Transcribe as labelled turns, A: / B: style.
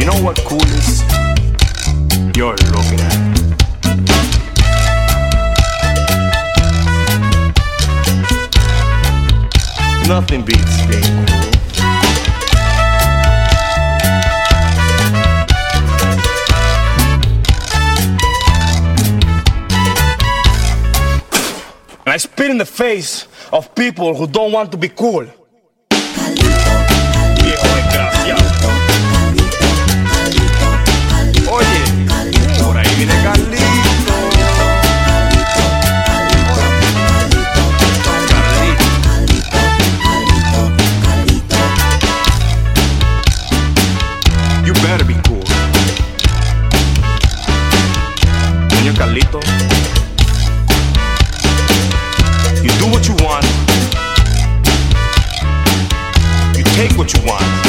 A: know what cool is? You're looking at it. Nothing beats being cool. And I spit in the face of people who don't want to be cool. Viejo desgraciado. Oye, por ahí viene Carlito. You better be cool. Señor Carlito, you do what you want. You take what you want.